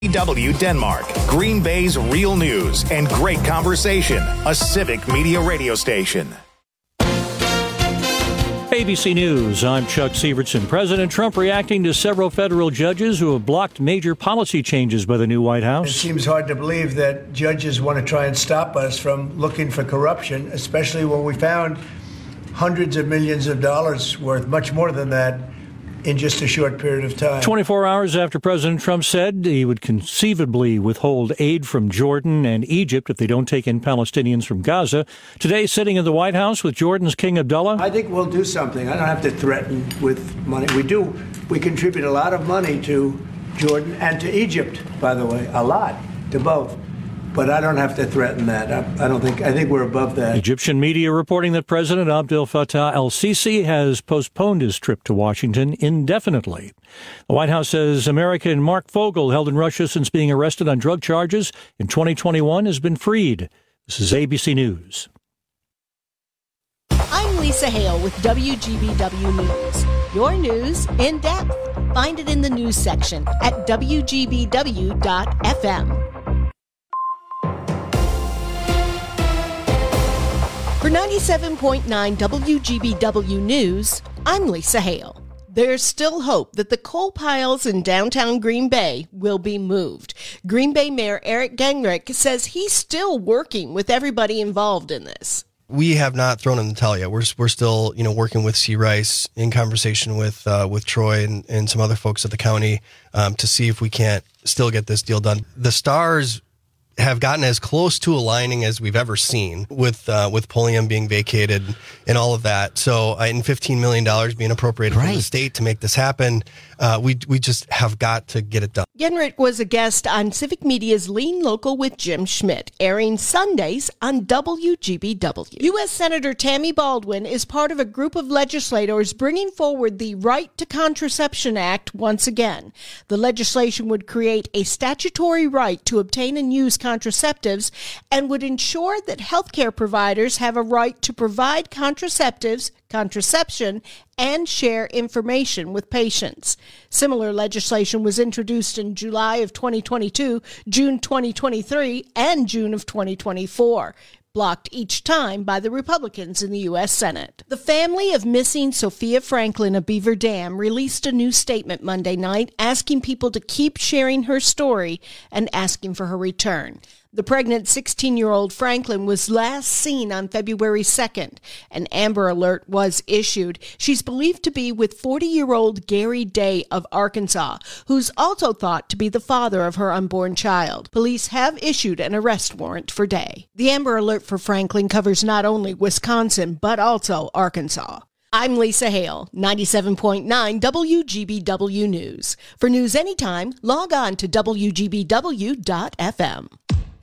W Denmark, Green Bay's real news and great conversation, a civic media radio station. ABC News, I'm Chuck Sievertson. President Trump reacting to several federal judges who have blocked major policy changes by the new White House. It seems hard to believe that judges want to try and stop us from looking for corruption, especially when we found hundreds of millions of dollars worth, much more than that, in just a short period of time. 24 hours after President Trump said he would conceivably withhold aid from Jordan and Egypt if they don't take in Palestinians from Gaza. Today, sitting in the White House with Jordan's King Abdullah. I think we'll do something. I don't have to threaten with money. We contribute a lot of money to Jordan and to Egypt, by the way, a lot, to both. But I don't have to threaten that. I think we're above that. Egyptian media reporting that President Abdel Fattah el-Sisi has postponed his trip to Washington indefinitely. The White House says American Mark Fogel, held in Russia since being arrested on drug charges in 2021, has been freed. This is ABC News. I'm Lisa Hale with WGBW News. Your news in depth. Find it in the news section at WGBW.FM. For 97.9 WGBW News, I'm Lisa Hale. There's still hope that the coal piles in downtown Green Bay will be moved. Green Bay Mayor Eric Genrich says he's still working with everybody involved in this. We have not thrown in the towel yet. We're still, working with C. Rice, in conversation with Troy and some other folks at the county to see if we can't still get this deal done. The stars have gotten as close to aligning as we've ever seen with Pulliam being vacated and all of that. So in $15 million being appropriated from the state to make this happen, we just have got to get it done. Genrich was a guest on Civic Media's Lean Local with Jim Schmidt, airing Sundays on WGBW. U.S. Senator Tammy Baldwin is part of a group of legislators bringing forward the Right to Contraception Act once again. The legislation would create a statutory right to obtain and use contraceptives and would ensure that healthcare providers have a right to provide contraceptives, contraception, and share information with patients. Similar legislation was introduced in July of 2022, June 2023, and June of 2024. Blocked each time by the Republicans in the U.S. Senate. The family of missing Sophia Franklin of Beaver Dam released a new statement Monday night asking people to keep sharing her story and asking for her return. The pregnant 16-year-old Franklin was last seen on February 2nd. An Amber Alert was issued. She's believed to be with 40-year-old Gary Day of Arkansas, who's also thought to be the father of her unborn child. Police have issued an arrest warrant for Day. The Amber Alert for Franklin covers not only Wisconsin, but also Arkansas. I'm Lisa Hale, 97.9 WGBW News. For news anytime, log on to WGBW.FM.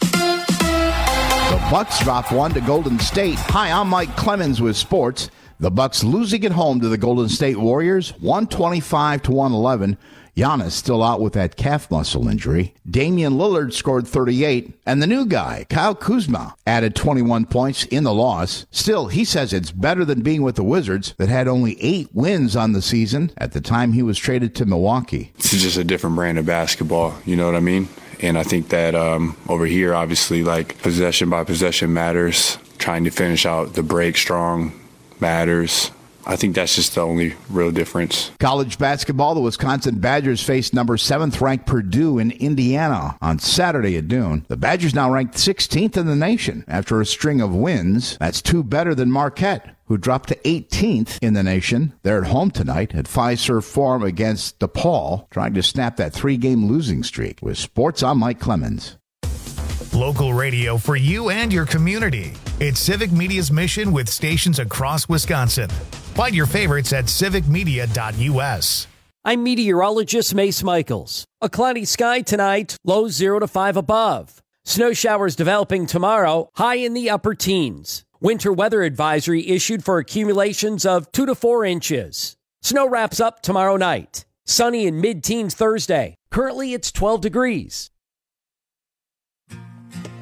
The Bucks drop one to Golden State. Hi, I'm Mike Clemens with sports. The Bucks losing at home to the Golden State Warriors, 125-111. Giannis still out with that calf muscle injury. Damian Lillard scored 38, and the new guy, Kyle Kuzma, added 21 points in the loss. Still, he says it's better than being with the Wizards that had only 8 wins on the season at the time he was traded to Milwaukee. It's just a different brand of basketball, you know what I mean? And I think that over here, obviously, like possession by possession matters. Trying to finish out the break strong matters. I think that's just the only real difference. College basketball, the Wisconsin Badgers faced number 7th-ranked Purdue in Indiana on Saturday at noon. The Badgers now ranked 16th in the nation after a string of wins. That's 2 better than Marquette, who dropped to 18th in the nation. They're at home tonight at Fiserv Forum against DePaul, trying to snap that 3-game losing streak. With sports, I'm Mike Clemens. Local radio for you and your community. It's Civic Media's mission with stations across Wisconsin. Find your favorites at civicmedia.us. I'm meteorologist Mace Michaels. A cloudy sky tonight, low 0 to 5 above. Snow showers developing tomorrow, high in the upper teens. Winter weather advisory issued for accumulations of 2 to 4 inches. Snow wraps up tomorrow night. Sunny in mid-teens Thursday. Currently, it's 12 degrees.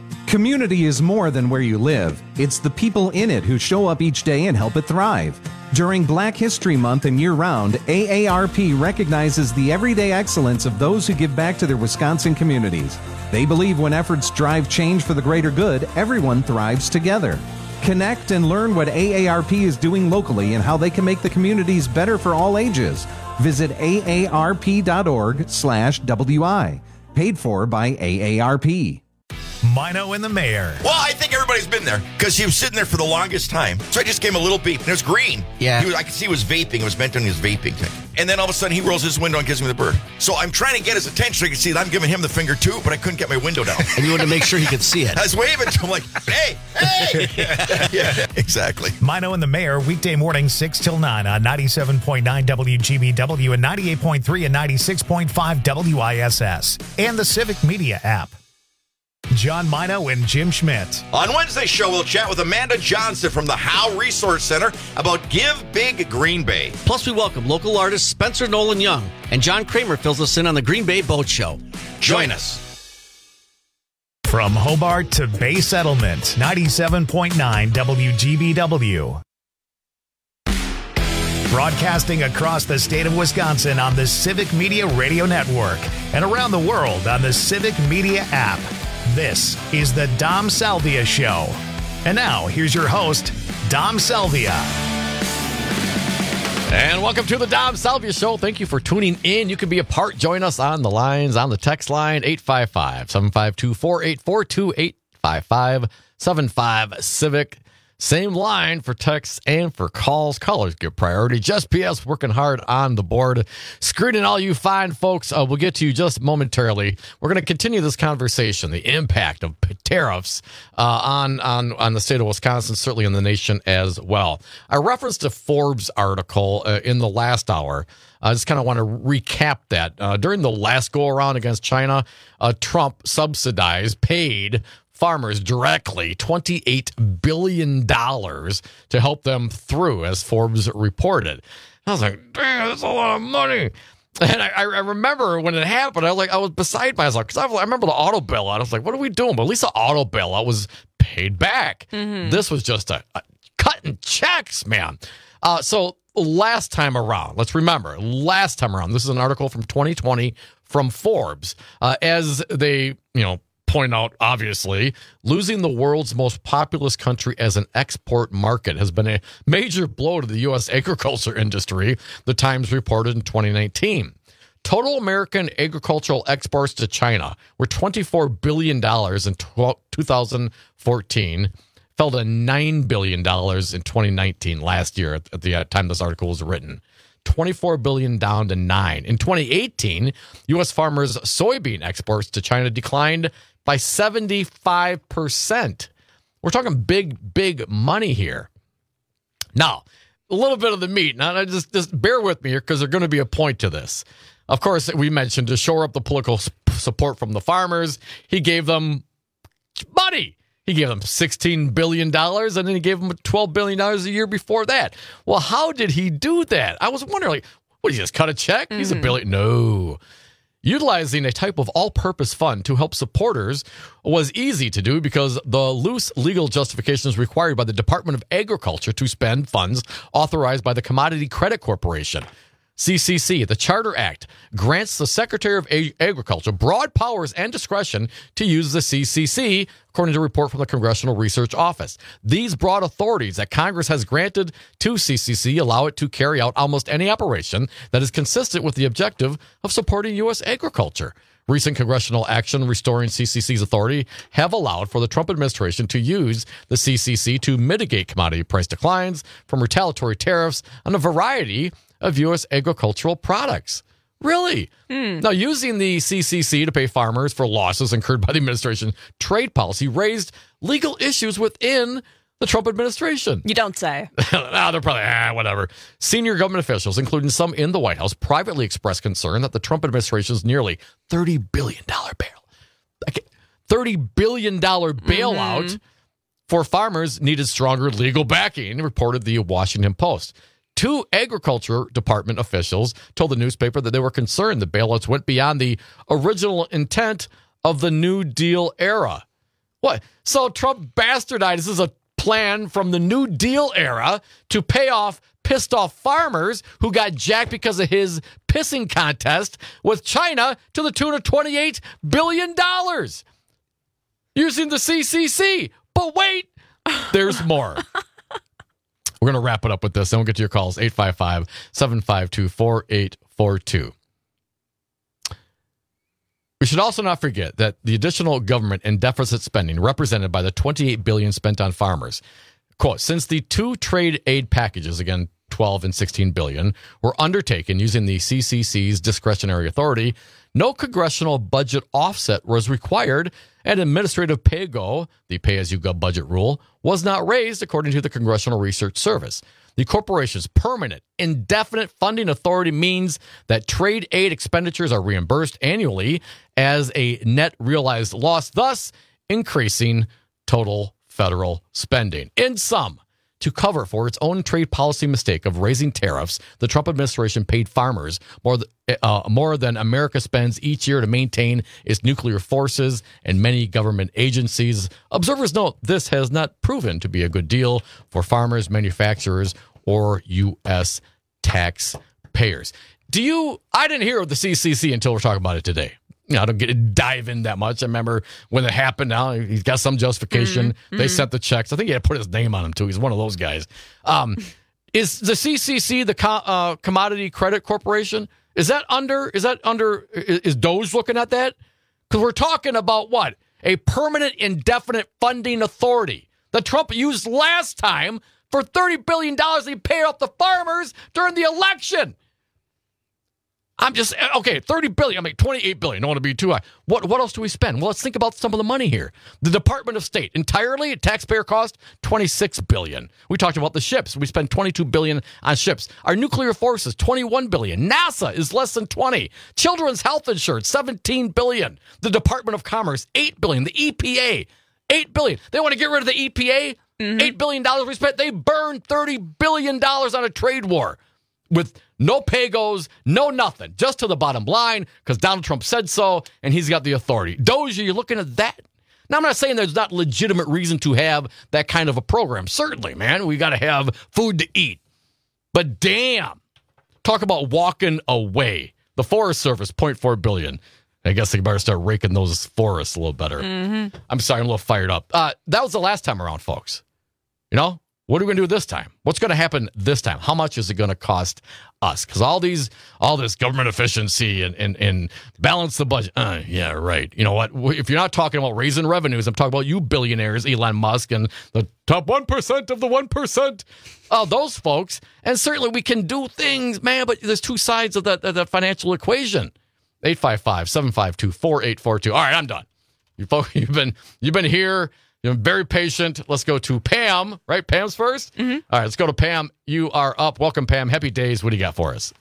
Community is more than where you live. It's the people in it who show up each day and help it thrive. During Black History Month and year-round, AARP recognizes the everyday excellence of those who give back to their Wisconsin communities. They believe when efforts drive change for the greater good, everyone thrives together. Connect and learn what AARP is doing locally and how they can make the communities better for all ages. Visit aarp.org/WI. Paid for by AARP. Mino and the Mayor. Well, I think everybody's been there because he was sitting there for the longest time. So I just gave him a little beep, and it was green. Yeah. I could see he was vaping. It was meant on his vaping thing. And then all of a sudden, he rolls his window and gives me the bird. So I'm trying to get his attention so he can see that I'm giving him the finger too, but I couldn't get my window down. And you wanted to make sure he could see it. I was waving to him like, hey. Yeah, exactly. Mino and the Mayor, weekday morning 6 till 9 on 97.9 WGBW and 98.3 and 96.5 WISS. And the Civic Media app. John Mino and Jim Schmidt. On Wednesday's show, we'll chat with Amanda Johnson from the Howe Resource Center about Give Big Green Bay. Plus, we welcome local artist Spencer Nolan Young, and John Kramer fills us in on the Green Bay Boat Show. Join us. From Hobart to Bay Settlement, 97.9 WGBW. Broadcasting across the state of Wisconsin on the Civic Media Radio Network and around the world on the Civic Media app. This is the Dom Salvia Show. And now, here's your host, Dom Salvia. And welcome to the Dom Salvia Show. Thank you for tuning in. You can be a part. Join us on the lines, on the text line, 855-752-4842, 855-75-CIVIC. Same line for texts and for calls. Callers get priority. Just PS working hard on the board. Screening all you fine folks. We'll get to you just momentarily. We're going to continue this conversation, the impact of tariffs on the state of Wisconsin, certainly in the nation as well. I referenced a Forbes article in the last hour. I just kind of want to recap that. During the last go-around against China, Trump paid farmers directly $28 billion to help them through, as Forbes reported. I was like, damn, that's a lot of money. And I remember when it happened, I was beside myself because I remember the auto bailout. I was like, what are we doing? But at least the auto bailout was paid back. Mm-hmm. This was just a cutting checks, man. So last time around, let's remember, this is an article from 2020 from Forbes, as they, point out, obviously, losing the world's most populous country as an export market has been a major blow to the U.S. agriculture industry, the Times reported in 2019. Total American agricultural exports to China were $24 billion in 2014, fell to $9 billion in 2019, last year at the time this article was written. 24 billion down to 9. In 2018, U.S. farmers' soybean exports to China declined by 75%. We're talking big money here. Now, a little bit of the meat. Now, just bear with me here because there's going to be a point to this. Of course, we mentioned to shore up the political support from the farmers, he gave them money. He gave them $16 billion, and then he gave them $12 billion a year before that. Well, how did he do that? I was wondering, what, did he just cut a check? Mm-hmm. He's a billion. No. Utilizing a type of all-purpose fund to help supporters was easy to do because the loose legal justifications required by the Department of Agriculture to spend funds authorized by the Commodity Credit Corporation. CCC, the Charter Act, grants the Secretary of Agriculture broad powers and discretion to use the CCC, according to a report from the Congressional Research Office. These broad authorities that Congress has granted to CCC allow it to carry out almost any operation that is consistent with the objective of supporting U.S. agriculture. Recent congressional action restoring CCC's authority have allowed for the Trump administration to use the CCC to mitigate commodity price declines from retaliatory tariffs on a variety of U.S. agricultural products. Really? Now, using the CCC to pay farmers for losses incurred by the administration's trade policy raised legal issues within the Trump administration. You don't say. They're probably, whatever. Senior government officials, including some in the White House, privately expressed concern that the Trump administration's nearly $30 billion bailout for farmers needed stronger legal backing, reported the Washington Post. Two Agriculture Department officials told the newspaper that they were concerned the bailouts went beyond the original intent of the New Deal era. What? So Trump bastardizes a plan from the New Deal era to pay off pissed off farmers who got jacked because of his pissing contest with China to the tune of $28 billion using the CCC. But wait, there's more. We're going to wrap it up with this, and we'll get to your calls, 855-752-4842. We should also not forget that the additional government and deficit spending represented by the $28 billion spent on farmers. Quote, since the two trade aid packages, again, $12 and $16 billion, were undertaken using the CCC's discretionary authority, no congressional budget offset was required, and administrative pay-go, the pay-as-you-go budget rule, was not raised, according to the Congressional Research Service. The corporation's permanent, indefinite funding authority means that trade aid expenditures are reimbursed annually as a net realized loss, thus increasing total federal spending. In sum, to cover for its own trade policy mistake of raising tariffs, the Trump administration paid farmers more than America spends each year to maintain its nuclear forces and many government agencies. Observers note this has not proven to be a good deal for farmers, manufacturers, or U.S. taxpayers. I didn't hear of the CCC until we're talking about it today. I don't dive in that much. I remember when it happened. Now he's got some justification. Mm-hmm. They sent the checks. I think he had to put his name on them too. He's one of those guys. Is the CCC the Commodity Credit Corporation? Is DOJ looking at that? Because we're talking about what? A permanent indefinite funding authority that Trump used last time for $30 billion he paid off the farmers during the election. $30 billion. I mean, $28 billion. Don't want to be too high. What else do we spend? Well, let's think about some of the money here. The Department of State, entirely at taxpayer cost, $26 billion. We talked about the ships. We spend $22 billion on ships. Our nuclear forces, $21 billion. NASA is less than $20 billion. Children's health insurance, $17 billion. The Department of Commerce, $8 billion. The EPA, $8 billion. They want to get rid of the EPA? Mm-hmm. $8 billion we spent. They burned $30 billion on a trade war with no pay-goes, no nothing, just to the bottom line because Donald Trump said so and he's got the authority. DOJ, you're looking at that. Now, I'm not saying there's not legitimate reason to have that kind of a program. Certainly, man, we got to have food to eat. But damn, talk about walking away. The Forest Service, $0.4 billion. I guess they better start raking those forests a little better. Mm-hmm. I'm sorry, I'm a little fired up. That was the last time around, folks. You know? What are we going to do this time? What's going to happen this time? How much is it going to cost us? Because all this government efficiency and balance the budget. Yeah, right. You know what? If you're not talking about raising revenues, I'm talking about you billionaires, Elon Musk, and the top 1% of the 1%. Those folks. And certainly we can do things, man, but there's two sides of the financial equation. 855-752-4842. All right, I'm done. You've been here. You're very patient. Let's go to Pam, right? Pam's first? Mm-hmm. All right, let's go to Pam. You are up. Welcome, Pam. Happy days. What do you got for us?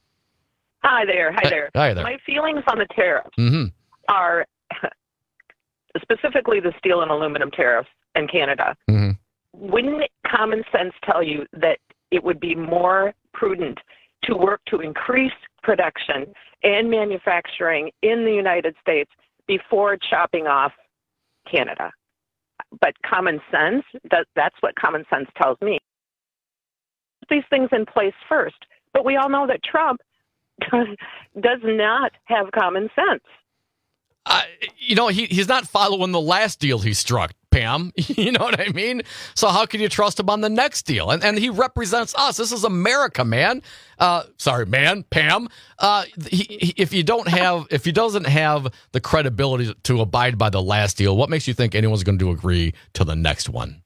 Hi there. Hi there. My feelings on the tariffs are specifically the steel and aluminum tariffs in Canada. Mm-hmm. Wouldn't common sense tell you that it would be more prudent to work to increase production and manufacturing in the United States before chopping off Canada? But common sense, that's what common sense tells me. These things in place first. But we all know that Trump does not have common sense. He's not following the last deal he struck, Pam. You know what I mean? So how can you trust him on the next deal? And he represents us. This is America, man. Pam. If he doesn't have the credibility to abide by the last deal, what makes you think anyone's going to agree to the next one?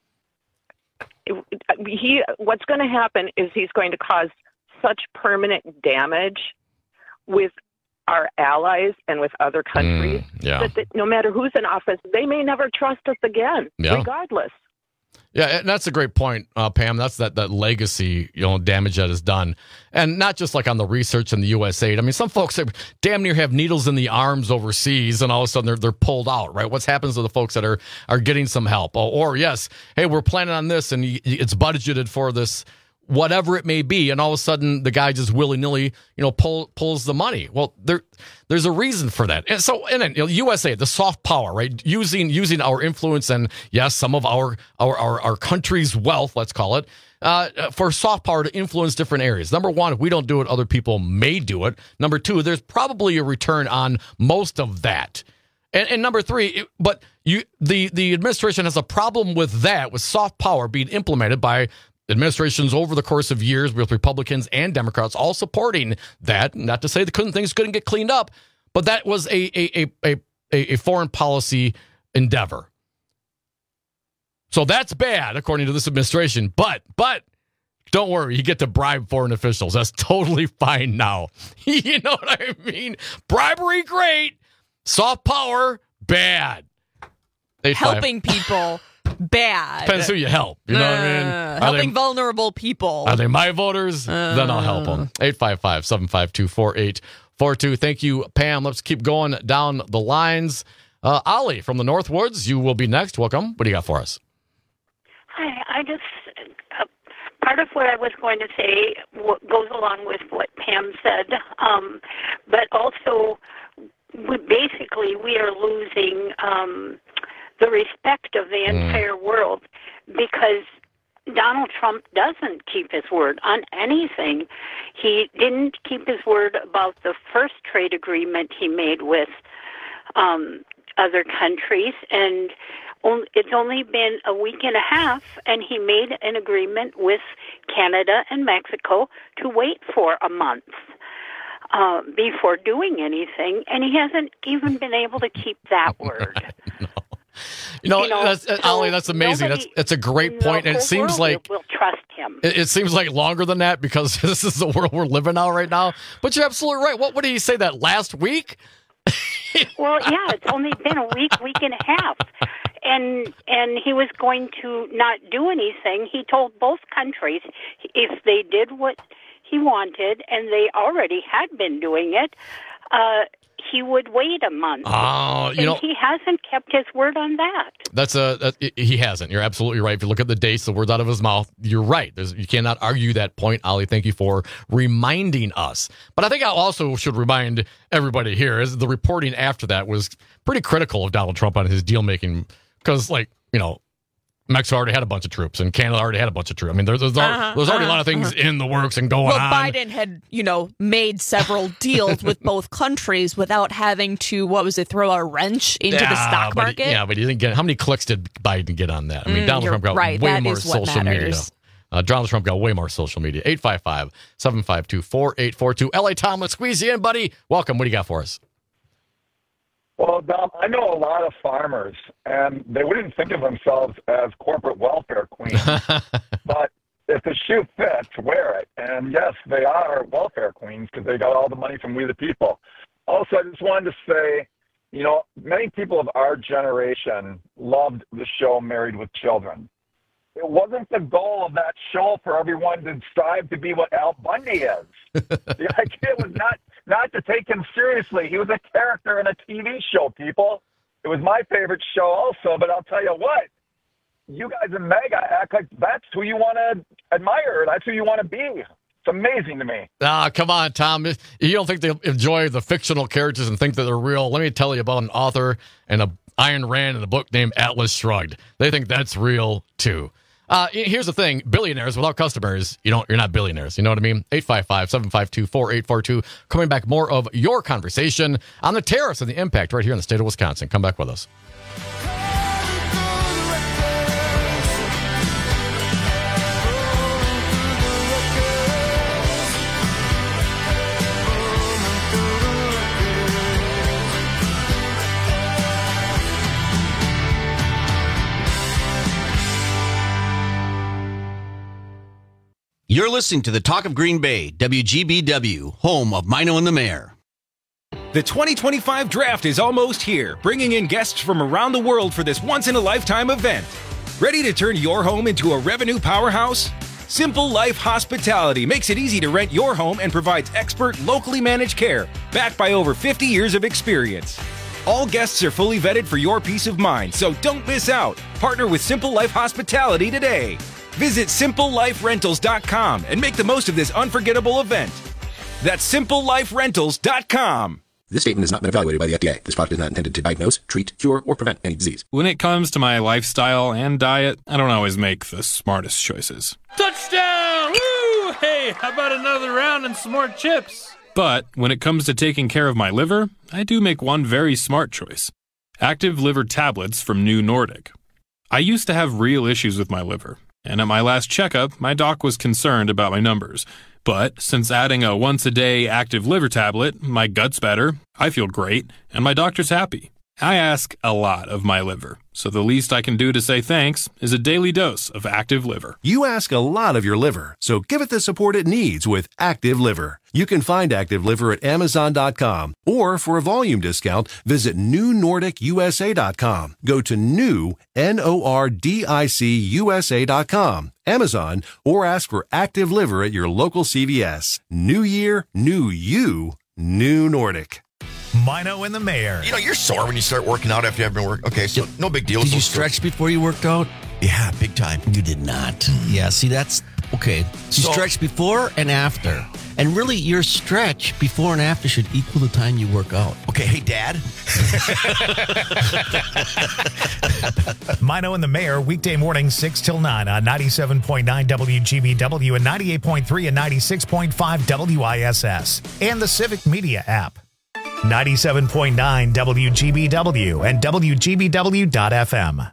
What's going to happen is he's going to cause such permanent damage with our allies and with other countries that no matter who's in office, they may never trust us again, regardless. Yeah, and that's a great point, Pam. That's that legacy, damage that is done. And not just like on the research and the U.S. aid. I mean, some folks damn near have needles in the arms overseas, and all of a sudden they're pulled out, right? What happens to the folks that are getting some help? Or yes, hey, we're planning on this, and it's budgeted for this whatever it may be, and all of a sudden the guy just willy-nilly, pulls the money. Well, there's a reason for that. And so, and then USA, the soft power, right? Using our influence and yes, some of our country's wealth, let's call it, for soft power to influence different areas. Number one, if we don't do it, other people may do it. Number two, there's probably a return on most of that. And number three, the administration has a problem with that, with soft power being implemented by administrations over the course of years, with Republicans and Democrats all supporting that. Not to say things couldn't get cleaned up, but that was a foreign policy endeavor. So that's bad, according to this administration. But don't worry, you get to bribe foreign officials. That's totally fine now. You know what I mean? Bribery, great. Soft power, bad. Helping people, bad. Depends who you help. You know what I mean? Helping vulnerable people. Are they my voters? Then I'll help them. 855-752-4842. Thank you, Pam. Let's keep going down the lines. Ollie from the Northwoods, you will be next. Welcome. What do you got for us? Hi. I just part of what I was going to say goes along with what Pam said, but also we are losing the respect of the entire world because Donald Trump doesn't keep his word on anything. He didn't keep his word about the first trade agreement he made with other countries, and it's only been a week and a half, and he made an agreement with Canada and Mexico to wait for a month before doing anything, and he hasn't even been able to keep that word. Ollie, that's amazing. That's a great point, and it seems like we'll trust him. It seems like longer than that because this is the world we're living out right now. But you're absolutely right. What did he say that last week? Well, yeah, it's only been a week and a half. And he was going to not do anything. He told both countries if they did what he wanted, and they already had been doing it, he would wait a month. He hasn't kept his word on that. He hasn't. You're absolutely right. If you look at the dates, the words out of his mouth, you're right. You cannot argue that point, Ollie. Thank you for reminding us. But I think I also should remind everybody here is the reporting after that was pretty critical of Donald Trump on his deal making because, Mexico already had a bunch of troops, and Canada already had a bunch of troops. I mean, there's already a lot of things in the works and going on. Well, Biden had, made several deals with both countries without having to, throw a wrench into the stock market? But he didn't get. How many clicks did Biden get on that? I mean, Donald Trump got way more social media. Donald Trump got way more social media. 855-752-4842. L.A. Tom, let's squeeze you in, buddy. Welcome. What do you got for us? Well, Dom, I know a lot of farmers, and they wouldn't think of themselves as corporate welfare queens. But if the shoe fits, wear it. And yes, they are welfare queens because they got all the money from We the People. Also, I just wanted to say, many people of our generation loved the show Married with Children. It wasn't the goal of that show for everyone to strive to be what Al Bundy is. The idea was not to take him seriously. He was a character in a TV show, people. It was my favorite show also, but I'll tell you what, you guys in MAGA act like that's who you want to admire. That's who you want to be. It's amazing to me. Come on, Tom. You don't think they'll enjoy the fictional characters and think that they're real? Let me tell you about an author and Ayn Rand in a book named Atlas Shrugged. They think that's real, too. Here's the thing. Billionaires without customers, you're not billionaires. You know what I mean? 855-752-4842. Coming back, more of your conversation on the tariffs and the impact right here in the state of Wisconsin. Come back with us. You're listening to the Talk of Green Bay, WGBW, home of Mino and the Mayor. The 2025 draft is almost here, bringing in guests from around the world for this once-in-a-lifetime event. Ready to turn your home into a revenue powerhouse? Simple Life Hospitality makes it easy to rent your home and provides expert, locally managed care, backed by over 50 years of experience. All guests are fully vetted for your peace of mind, so don't miss out. Partner with Simple Life Hospitality today. Visit SimpleLifeRentals.com and make the most of this unforgettable event. That's SimpleLifeRentals.com. This statement has not been evaluated by the FDA. This product is not intended to diagnose, treat, cure, or prevent any disease. When it comes to my lifestyle and diet, I don't always make the smartest choices. Touchdown! Woo! Hey, how about another round and some more chips? But when it comes to taking care of my liver, I do make one very smart choice. Active Liver tablets from New Nordic. I used to have real issues with my liver, and at my last checkup, my doc was concerned about my numbers. But since adding a once-a-day Active Liver tablet, my gut's better, I feel great, and my doctor's happy. I ask a lot of my liver, so the least I can do to say thanks is a daily dose of Active Liver. You ask a lot of your liver, so give it the support it needs with Active Liver. You can find Active Liver at Amazon.com, or for a volume discount, visit NewNordicUSA.com. Go to NewNordicUSA.com, Amazon, or ask for Active Liver at your local CVS. New year, new you, New Nordic. Mino and the Mayor. You know, you're sore when you start working out after you have been working. Okay, so no big deal. Did you stretch before you worked out? Yeah, big time. You did not. Yeah, see, that's okay. You stretch before and after. And really, your stretch before and after should equal the time you work out. Okay, hey, Dad. Mino and the Mayor, weekday morning, 6 till 9 on 97.9 WGBW and 98.3 and 96.5 WISS. And the Civic Media app. 97.9 WGBW and WGBW.FM.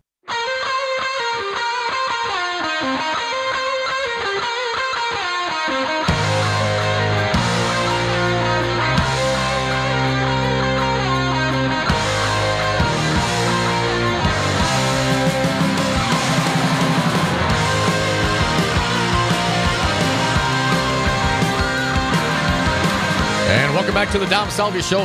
And welcome back to the Dom Salvia Show,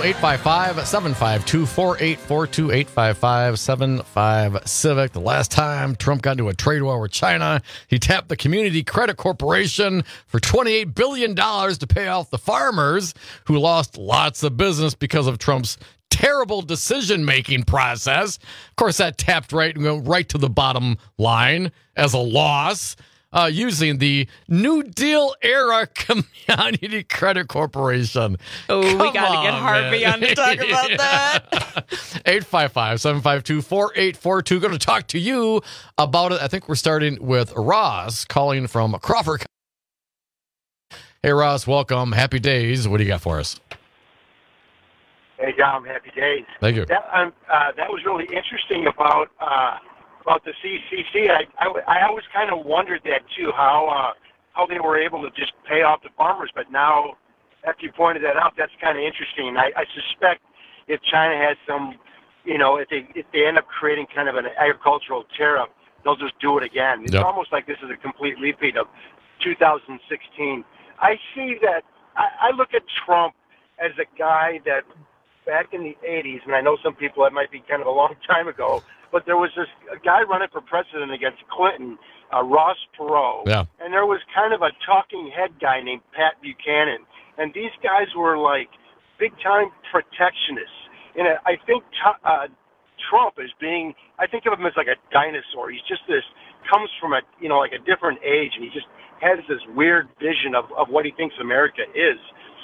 855-752-4842, 855-75-CIVIC. The last time Trump got into a trade war with China, he tapped the Community Credit Corporation for $28 billion to pay off the farmers who lost lots of business because of Trump's terrible decision-making process. Of course, that tapped right to the bottom line as a loss. Using the New Deal era Community Credit Corporation. Oh, we got to get Harvey on to talk about that. 855-752-4842. Going to talk to you about it. I think we're starting with Ross calling from Crawford. Hey, Ross, welcome. Happy days. What do you got for us? Hey, Dom, happy days. Thank you. That was really interesting about the CCC. I always kind of wondered that too, how they were able to just pay off the farmers. But now, after you pointed that out, that's kind of interesting. I suspect if China has some, if they end up creating kind of an agricultural tariff, they'll just do it again. It's almost like this is a complete repeat of 2016. I see that. I look at Trump as a guy that back in the 80s, and I know some people that might be kind of a long time ago, but there was a guy running for president against Clinton, Ross Perot, and there was kind of a talking head guy named Pat Buchanan, and these guys were like big-time protectionists. And I think Trump is I think of him as like a dinosaur. He's just comes from a different age, and he just has this weird vision of what he thinks America is.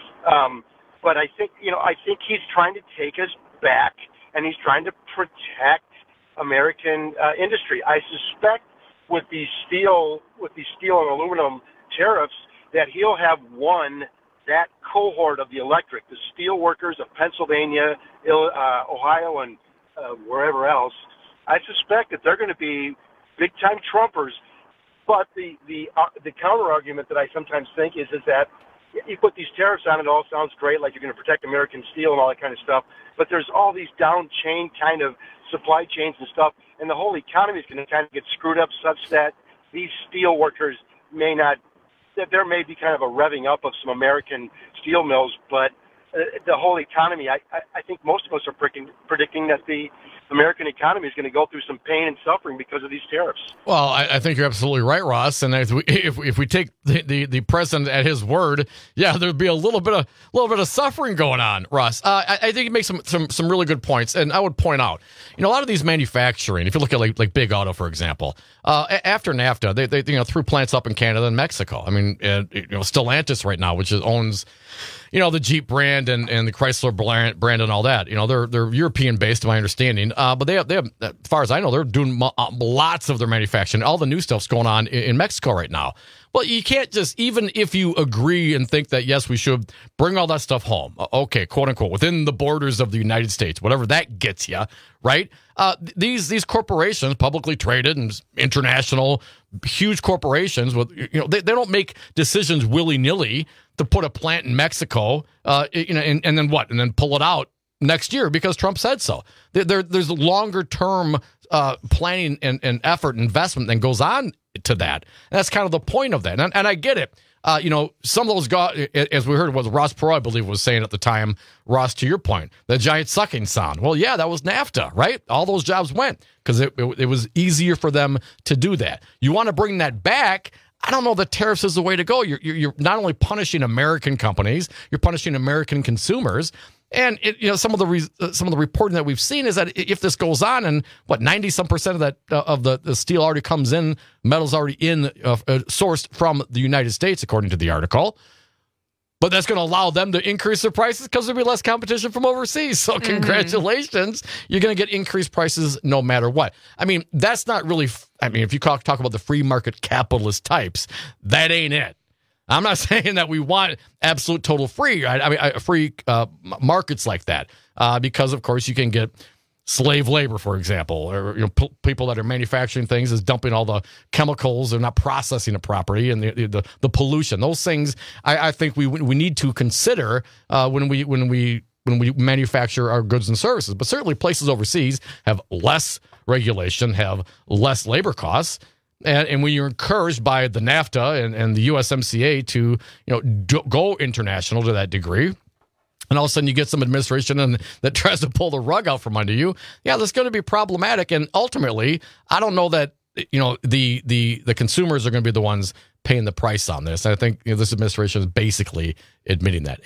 But I think he's trying to take us back, and he's trying to protect American industry. I suspect with these steel and aluminum tariffs that he'll have won that cohort of the electorate, the steel workers of Pennsylvania, Ohio, and wherever else. I suspect that they're going to be big-time Trumpers. But the counter argument that I sometimes think is that you put these tariffs on, it all sounds great, like you're going to protect American steel and all that kind of stuff. But there's all these down chain kind of supply chains and stuff, and the whole economy is going to kind of get screwed up such that these steel workers there may be kind of a revving up of some American steel mills, but the whole economy, I think most of us are predicting that the American economy is going to go through some pain and suffering because of these tariffs. Well, I think you're absolutely right, Ross. And if we take the president at his word, yeah, there'd be a little bit of suffering going on, Ross. I think he makes some really good points, and I would point out, a lot of these manufacturing. If you look at like Big Auto, for example, after NAFTA, they threw plants up in Canada and Mexico. I mean, Stellantis right now, which owns the Jeep brand and the Chrysler brand and all that. They're European based, to my understanding. But they have, as far as I know, they're doing lots of their manufacturing. All the new stuff's going on in Mexico right now. Well, you can't just, even if you agree and think that, yes, we should bring all that stuff home, okay, quote unquote, within the borders of the United States, whatever that gets you, right? These corporations, publicly traded and international, huge corporations, with they don't make decisions willy-nilly to put a plant in Mexico, and then what? And then pull it out next year because Trump said so. There's a longer-term planning and effort and investment that goes on to that. And that's kind of the point of that. And I get it. Some of those guys, as we heard what Ross Perot, I believe, was saying at the time, Ross, to your point, the giant sucking sound. Well, yeah, that was NAFTA, right? All those jobs went because it was easier for them to do that. You want to bring that back, I don't know that tariffs is the way to go. You're not only punishing American companies, you're punishing American consumers. And some of the reporting that we've seen is that if this goes on, and 90% of the steel already comes in, metal's already sourced from the United States, according to the article. But that's going to allow them to increase their prices because there'll be less competition from overseas. So congratulations, you're going to get increased prices no matter what. I mean, that's not really. If you talk about the free market capitalist types, that ain't it. I'm not saying that we want absolute total free, right? Free markets like that, because of course you can get slave labor, for example, or people that are manufacturing things is dumping all the chemicals, they're not processing the property, and the pollution. Those things, I think we need to consider when we manufacture our goods and services. But certainly places overseas have less regulation, have less labor costs. And when you're encouraged by the NAFTA and the USMCA to go international to that degree, and all of a sudden you get some administration that tries to pull the rug out from under you, yeah, that's going to be problematic. And ultimately, I don't know that the consumers are going to be the ones paying the price on this. And I think this administration is basically admitting that.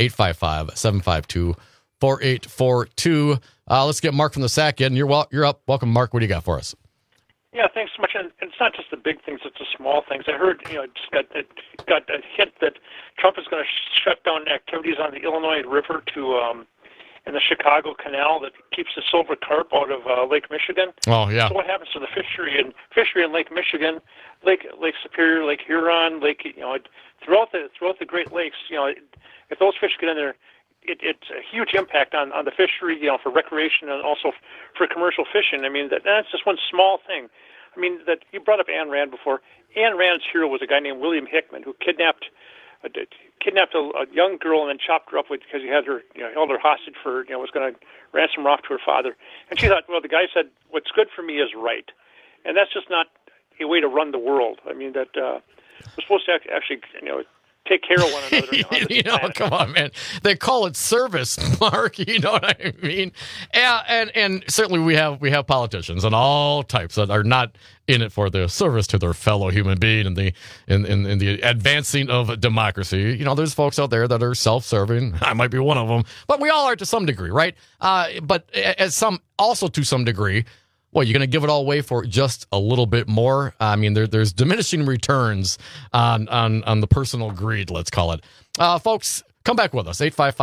855-752-4842. Let's get Mark from the SAC in. You're up. Welcome, Mark. What do you got for us? Yeah, thanks so much. And it's not just the big things; it's the small things. I heard, just got a hint that Trump is going to shut down activities on the Illinois River in the Chicago Canal that keeps the silver carp out of Lake Michigan. Oh yeah. So what happens to the fishery in Lake Michigan, Lake Superior, Lake Huron, throughout the Great Lakes? If those fish get in there, it's a huge impact on the fishery, for recreation and also for commercial fishing. I mean, that's just one small thing. I mean, that you brought up Ayn Rand before. Ayn Rand's hero was a guy named William Hickman who kidnapped a young girl and then chopped her up because he had her, held her hostage for, was going to ransom her off to her father. And she thought, well, the guy said, what's good for me is right. And that's just not a way to run the world. I mean, that we're supposed to actually, take care of one another. Come on, man. They call it service, Mark. You know what I mean? Yeah, and certainly we have politicians and all types that are not in it for the service to their fellow human being and in the advancing of democracy. There's folks out there that are self-serving. I might be one of them, but we all are to some degree, right? But also to some degree. Well, you're going to give it all away for just a little bit more? I mean, there's diminishing returns on the personal greed, let's call it. Folks, come back with us.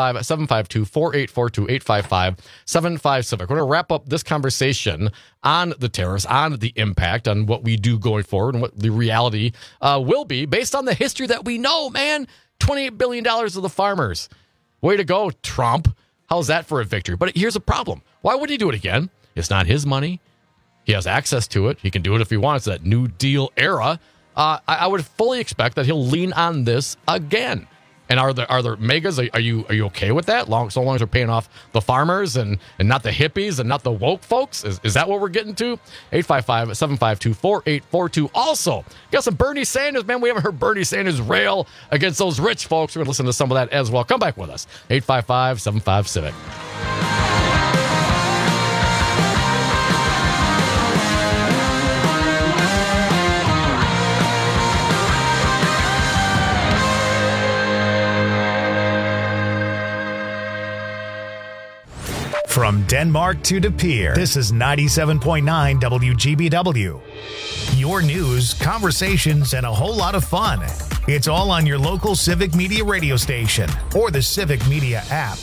855-752-4842, 855-75-CIVIC. We're going to wrap up this conversation on the tariffs, on the impact, on what we do going forward and what the reality will be based on the history that we know, man. $28 billion of the farmers. Way to go, Trump. How's that for a victory? But here's a problem. Why would he do it again? It's not his money. He has access to it. He can do it if he wants. That New Deal era. I would fully expect that he'll lean on this again. And are there megas? Are you okay with that? So long as they're paying off the farmers and not the hippies and not the woke folks? Is that what we're getting to? 855-752-4842. Also, got some Bernie Sanders, man. We haven't heard Bernie Sanders rail against those rich folks. We're going to listen to some of that as well. Come back with us. 855-75-CIVIC. From Denmark to De Pere, this is 97.9 WGBW. Your news, conversations, and a whole lot of fun. It's all on your local Civic Media radio station or the Civic Media app.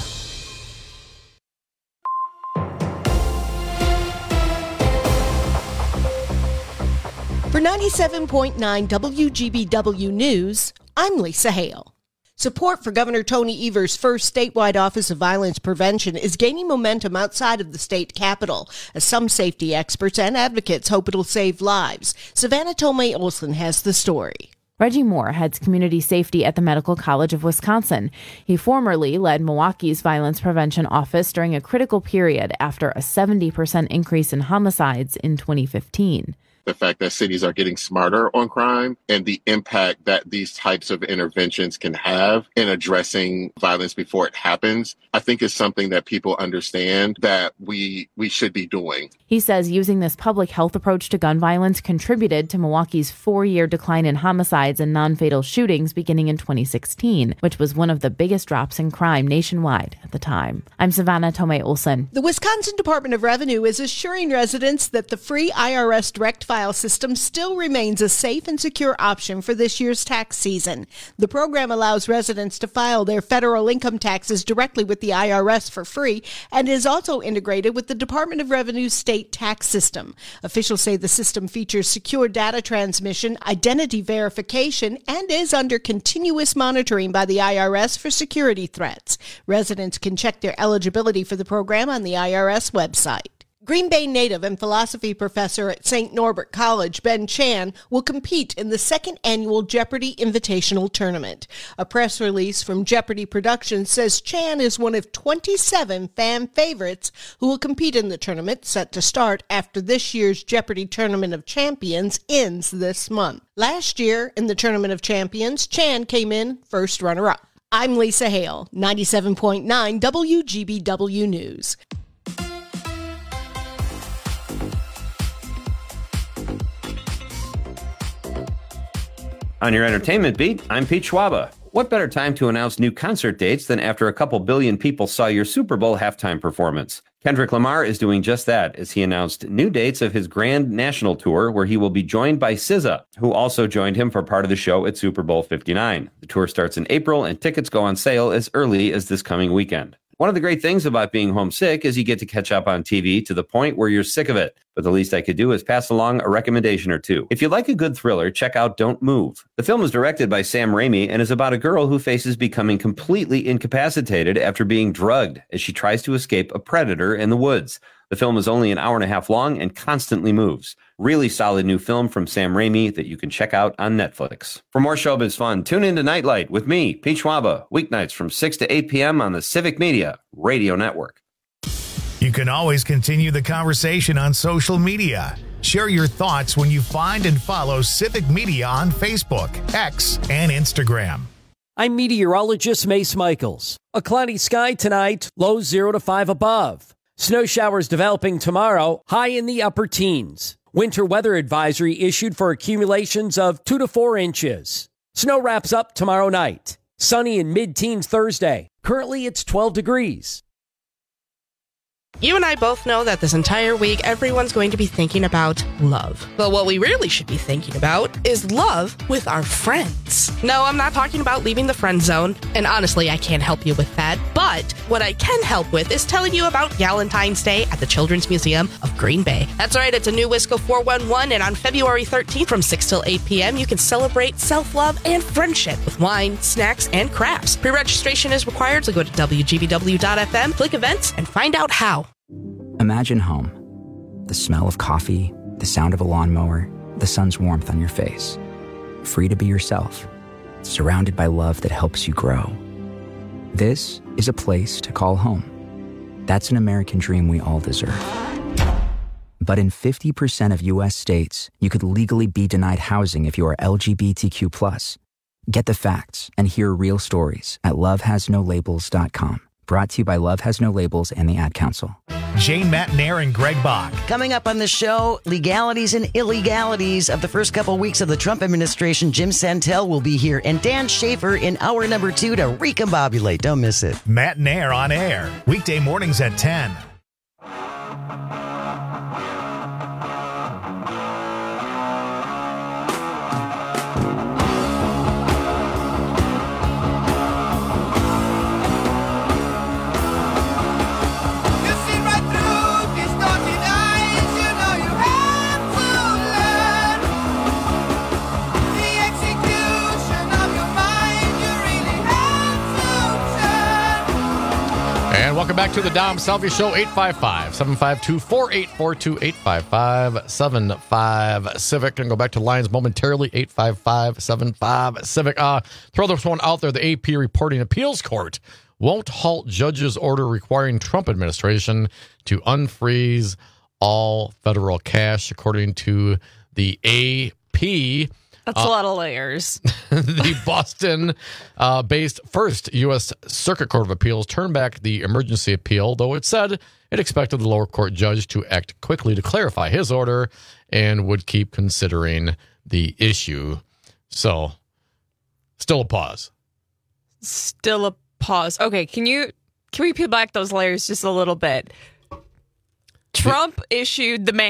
For 97.9 WGBW News, I'm Lisa Hale. Support for Governor Tony Evers' first statewide Office of Violence Prevention is gaining momentum outside of the state capitol, as some safety experts and advocates hope it'll save lives. Savannah Tomei Olson has the story. Reggie Moore heads community safety at the Medical College of Wisconsin. He formerly led Milwaukee's violence prevention office during a critical period after a 70% increase in homicides in 2015. The fact that cities are getting smarter on crime and the impact that these types of interventions can have in addressing violence before it happens, I think is something that people understand that we should be doing. He says using this public health approach to gun violence contributed to Milwaukee's 4-year decline in homicides and non-fatal shootings beginning in 2016, which was one of the biggest drops in crime nationwide at the time. I'm Savannah Tomei Olson. The Wisconsin Department of Revenue is assuring residents that the free IRS direct file system still remains a safe and secure option for this year's tax season. The program allows residents to file their federal income taxes directly with the IRS for free and is also integrated with the Department of Revenue's state tax system. Officials say the system features secure data transmission, identity verification, and is under continuous monitoring by the IRS for security threats. Residents can check their eligibility for the program on the IRS website. Green Bay native and philosophy professor at St. Norbert College, Ben Chan, will compete in the second annual Jeopardy! Invitational Tournament. A press release from Jeopardy! Productions says Chan is one of 27 fan favorites who will compete in the tournament, set to start after this year's Jeopardy! Tournament of Champions ends this month. Last year, in the Tournament of Champions, Chan came in first runner-up. I'm Lisa Hale, 97.9 WGBW News. On your entertainment beat, I'm Pete Schwaba. What better time to announce new concert dates than after a couple billion people saw your Super Bowl halftime performance? Kendrick Lamar is doing just that as he announced new dates of his grand national tour where he will be joined by SZA, who also joined him for part of the show at Super Bowl 59. The tour starts in April and tickets go on sale as early as this coming weekend. One of the great things about being homesick is you get to catch up on TV to the point where you're sick of it. But the least I could do is pass along a recommendation or two. If you like a good thriller, check out Don't Move. The film is directed by Sam Raimi and is about a girl who faces becoming completely incapacitated after being drugged as she tries to escape a predator in the woods. The film is only an hour and a half long and constantly moves. Really solid new film from Sam Raimi that you can check out on Netflix. For more showbiz fun, tune into Nightlight with me, Pete Schwaba, weeknights from 6 to 8 p.m. on the Civic Media Radio Network. You can always continue the conversation on social media. Share your thoughts when you find and follow Civic Media on Facebook, X, and Instagram. I'm meteorologist Mace Michaels. A cloudy sky tonight, low 0 to 5 above. Snow showers developing tomorrow, high in the upper teens. Winter weather advisory issued for accumulations of 2 to 4 inches. Snow wraps up tomorrow night. Sunny in mid-teens Thursday. Currently, it's 12 degrees. You and I both know that this entire week, everyone's going to be thinking about love. But what we really should be thinking about is love with our friends. No, I'm not talking about leaving the friend zone. And honestly, I can't help you with that. But what I can help with is telling you about Galentine's Day at the Children's Museum of Green Bay. That's right, it's a new Wisco 411. And on February 13th from 6 till 8 p.m., you can celebrate self-love and friendship with wine, snacks, and crafts. Pre-registration is required, so go to WGBW.FM, click events, and find out how. Imagine home. The smell of coffee, the sound of a lawnmower, the sun's warmth on your face. Free to be yourself, surrounded by love that helps you grow. This is a place to call home. That's an American dream we all deserve. But in 50% of U.S. states, you could legally be denied housing if you are LGBTQ+. Get the facts and hear real stories at lovehasnolabels.com. Brought to you by Love Has No Labels and the Ad Council. Jane Matnair and Greg Bach. Coming up on the show, legalities and illegalities of the first couple weeks of the Trump administration. Jim Santel will be here, and Dan Schaefer in hour number 2 to recombobulate. Don't miss it. Matnair on air, weekday mornings at 10. back to the Dom Salvia Show, 855-752-4842, 855-75-CIVIC. Going to go back to lines momentarily, 855-75-CIVIC. Throw this one out there. The AP reporting appeals court won't halt judge's order requiring Trump administration to unfreeze all federal cash, according to the AP. That's a lot of layers. The Boston-based First U.S. Circuit Court of Appeals turned back the emergency appeal, though it said it expected the lower court judge to act quickly to clarify his order and would keep considering the issue. So, still a pause. Still a pause. Okay, can we peel back those layers just a little bit? Trump issued the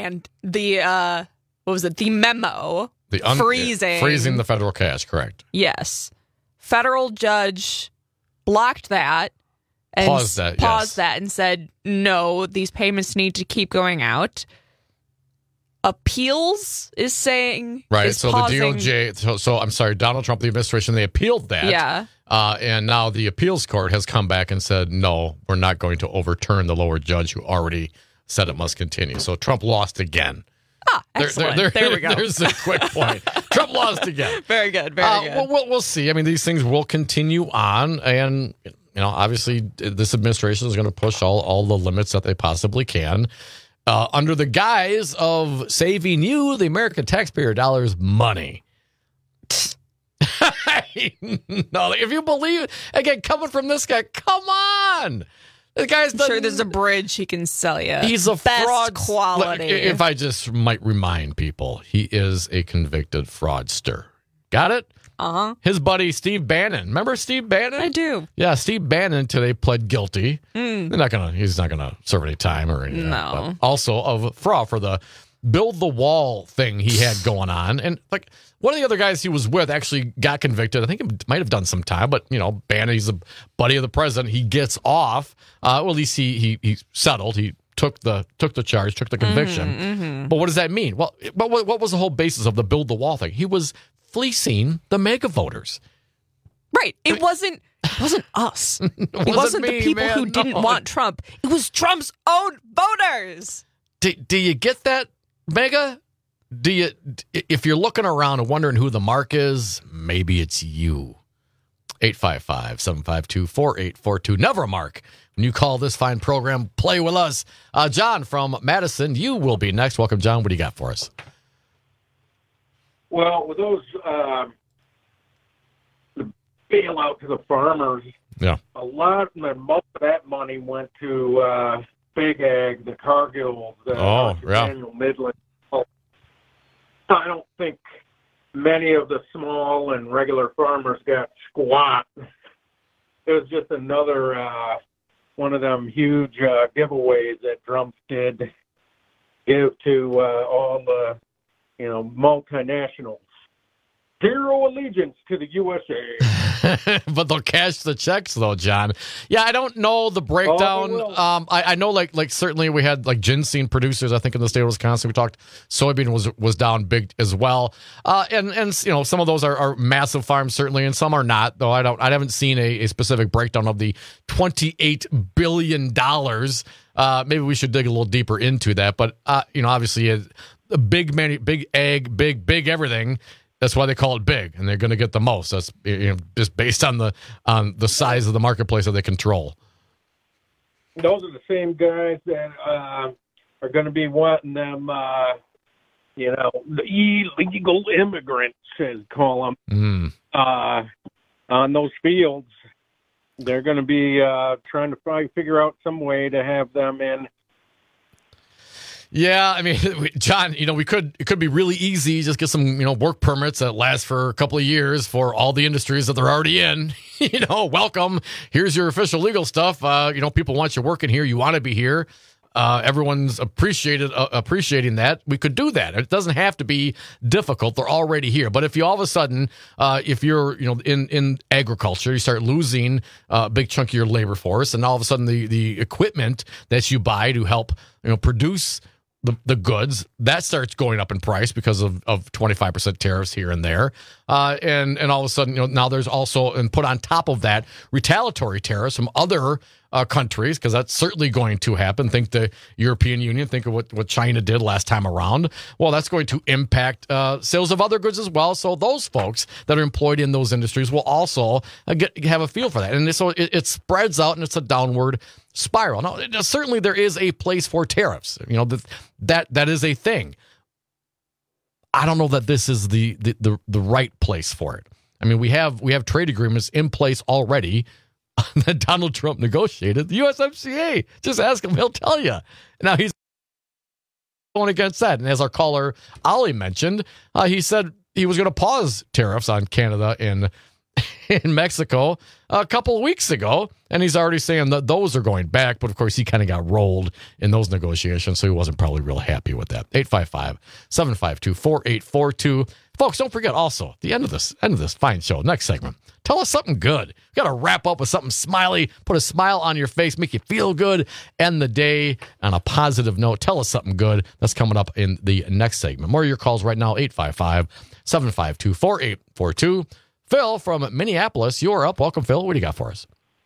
memo. Freezing the federal cash, correct. Yes. Federal judge blocked that. And paused that and said, no, these payments need to keep going out. Appeals is saying... Right, so pausing. the DOJ... So I'm sorry, Donald Trump, the administration, they appealed that. Yeah. And now the appeals court has come back and said, no, we're not going to overturn the lower judge who already said it must continue. So Trump lost again. Excellent. There we go. There's a quick point. Trump lost again. Very good. Very good. Well, we'll see. I mean, these things will continue on, and obviously, this administration is going to push all the limits that they possibly can, under the guise of saving you, the American taxpayer dollars, money. No, if you believe it, again, coming from this guy, come on. The guy's sure there's a bridge he can sell you. He's a best fraud quality. If I just might remind people, he is a convicted fraudster. Got it? Uh-huh. His buddy Steve Bannon. Remember Steve Bannon? I do. Yeah, Steve Bannon today pled guilty. He's not gonna serve any time or anything. No. But also of fraud for the build the wall thing he had going on. And like one of the other guys he was with actually got convicted. I think he might have done some time, but Bannon, he's a buddy of the president. He gets off. Well, at least he settled. He took the charge, took the conviction. But what does that mean? Well, what was the whole basis of the build the wall thing? He was fleecing the MAGA voters. Right. It wasn't us. It wasn't the people who didn't want Trump. It was Trump's own voters. Do you get that, MAGA? If you're looking around and wondering who the mark is, maybe it's you. 855-752-4842. Never a mark. When you call this fine program, play with us. John from Madison, you will be next. Welcome, John. What do you got for us? Well, with those the bailout to the farmers, most of that money went to Big Ag, the Cargills, Daniel Midland. I don't think many of the small and regular farmers got squat. It was just another one of them huge giveaways that Trump did give to all the multinationals. Zero allegiance to the USA. But they'll cash the checks, though, John. Yeah, I don't know the breakdown. I know, like certainly we had like ginseng producers. I think in the state of Wisconsin, we talked soybean was down big as well. And some of those are massive farms certainly, and some are not. Though I haven't seen a specific breakdown of the $28 billion. Maybe we should dig a little deeper into that. But obviously, big ag, big everything. That's why they call it big, and they're going to get the most. That's just based on the size of the marketplace that they control. Those are the same guys that are going to be wanting them, the illegal immigrants, as call them, on those fields. They're going to be trying to probably figure out some way to have them in. Yeah, I mean, John, it could be really easy. Just get some, work permits that last for a couple of years for all the industries that they're already in. Welcome. Here's your official legal stuff. People want you working here. You want to be here. Everyone's appreciating that. We could do that. It doesn't have to be difficult. They're already here. But if you all of a sudden, if you're in agriculture, you start losing a big chunk of your labor force, and all of a sudden the equipment that you buy to help produce the goods, that starts going up in price because of 25% tariffs here and there. And all of a sudden, now there's also, and put on top of that, retaliatory tariffs from other countries, because that's certainly going to happen. Think the European Union, think of what China did last time around. Well, that's going to impact sales of other goods as well. So those folks that are employed in those industries will also have a feel for that. And so it spreads out, and it's a downward spiral. Now, certainly there is a place for tariffs. That is a thing. I don't know that this is the right place for it. I mean, we have trade agreements in place already that Donald Trump negotiated. The USMCA, just ask him, he'll tell you. Now he's going against that. And as our caller Ollie mentioned, he said he was going to pause tariffs on Canada and in Mexico a couple of weeks ago, and he's already saying that those are going back. But of course, he kind of got rolled in those negotiations, so he wasn't probably real happy with that. 855-752-4842. Folks, don't forget also the end of this fine show. Next segment, tell us something good. We got to wrap up with something smiley, put a smile on your face, make you feel good, end the day on a positive note. Tell us something good. That's coming up in the next segment. More of your calls right now. 855-752-4842. Phil from Minneapolis, you're up. Welcome, Phil. What do you got for us?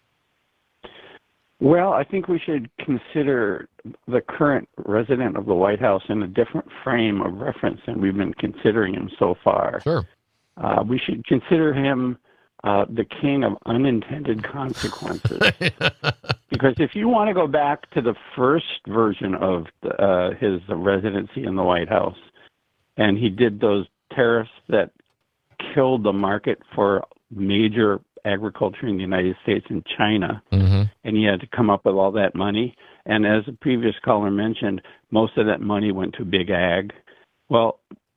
Well, I think we should consider the current resident of the White House in a different frame of reference than we've been considering him so far. Sure. We should consider him the king of unintended consequences. Because if you want to go back to the first version of his residency in the White House, and he did those tariffs that killed the market for major agriculture in the United States and China, and he had to come up with all that money. And as the previous caller mentioned, most of that money went to big ag. Well,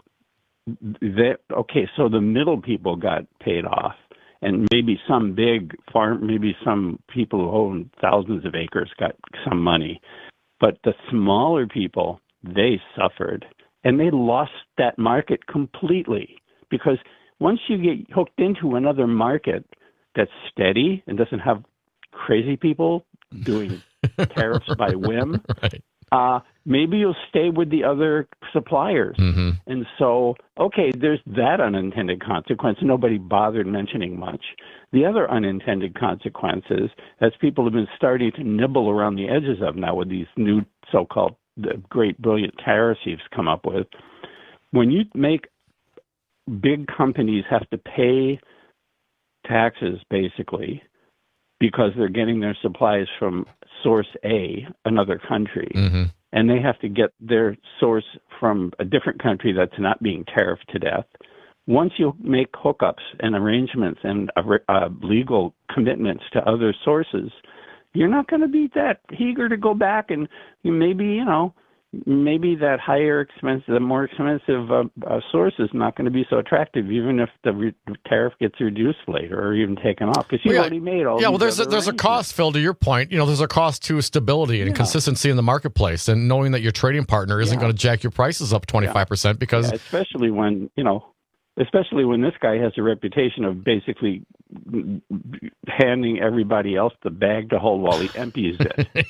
so the middle people got paid off, and maybe some big farm, maybe some people who own thousands of acres got some money. But the smaller people, they suffered, and they lost that market completely, because once you get hooked into another market that's steady and doesn't have crazy people doing tariffs by whim, right. Maybe you'll stay with the other suppliers. And so, there's that unintended consequence. Nobody bothered mentioning much. The other unintended consequences, as people have been starting to nibble around the edges of now with these new so-called great, brilliant tariffs you've come up with, when you make big companies have to pay taxes, basically, because they're getting their supplies from source A, another country, and they have to get their source from a different country that's not being tariffed to death. Once you make hookups and arrangements and legal commitments to other sources, you're not going to be that eager to go back, and maybe that the more expensive source is not going to be so attractive, even if the tariff gets reduced later or even taken off, because you already made all. Yeah, well, there's a cost, Phil. To your point, there's a cost to stability and consistency in the marketplace, and knowing that your trading partner isn't going to jack your prices up 25% because, especially when this guy has a reputation of basically handing everybody else the bag to hold while he empties it.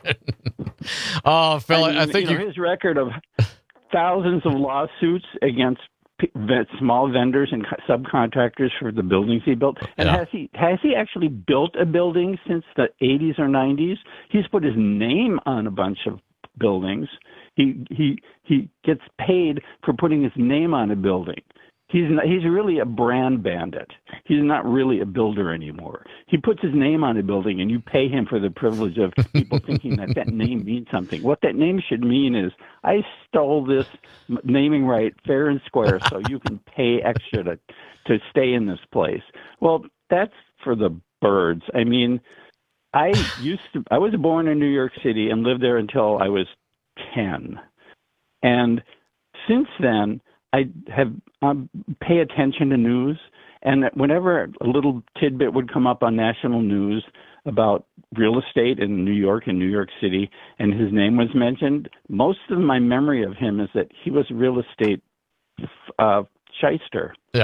Oh, Phil, I think his record of thousands of lawsuits against small vendors and subcontractors for the buildings he built. And has he actually built a building since the 80s or 90s? He's put his name on a bunch of buildings. He gets paid for putting his name on a building. He's really a brand bandit. He's not really a builder anymore. He puts his name on a building, and you pay him for the privilege of people thinking that name means something. What that name should mean is, I stole this naming right fair and square, so you can pay extra to stay in this place. Well, that's for the birds. I mean, I was born in New York City and lived there until I was 10. And since then, I have pay attention to news, and whenever a little tidbit would come up on national news about real estate in New York and New York City, and his name was mentioned, most of my memory of him is that he was a real estate shyster. Yeah.